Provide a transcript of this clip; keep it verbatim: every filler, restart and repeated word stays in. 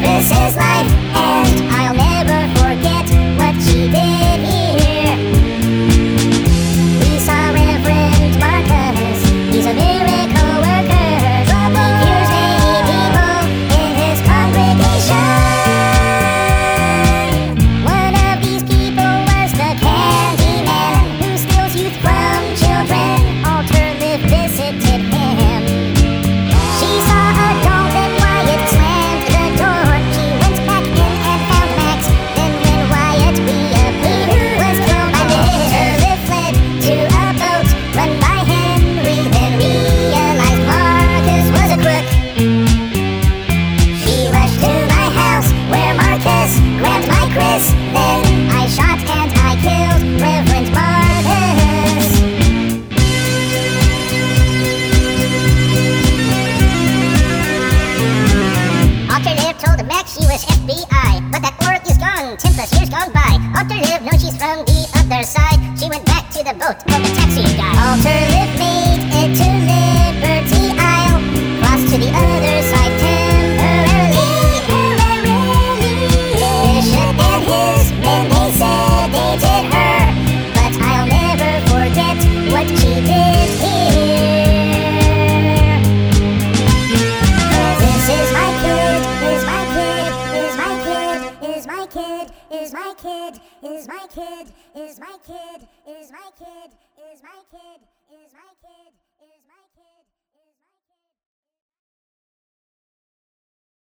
This is life, and I'll never forget what she did here. We saw Reverend Marcus, he's a miracle worker. He cures many people in his congregation. One of these people was the Candyman, who steals youth from children. Alternative visited him. She saw a doll, then Wyatt slammed the door. She went back in and found Max. Then when Wyatt reappeared, was killed by Mister Liv fled to a boat run by Henry, then realized Marcus was a crook. She rushed to my house where Marcus grabbed my Chris. Then I shot and I killed Reverend Marcus. Alternative told Max she was F B I, but that orc is gone, ten plus years gone by. Alternative knows she's from the other side. She went back to the boat, called the taxi guy. Alternative made it to Liberty Isle, crossed to the other side temporarily. Bishop and his men, they sedated her, but I'll never forget what she did here. 'Cause this is my kid, is my kid, is my kid, is my kid, is my kid, is my kid, is my kid, is my kid, is my kid, is my kid, is my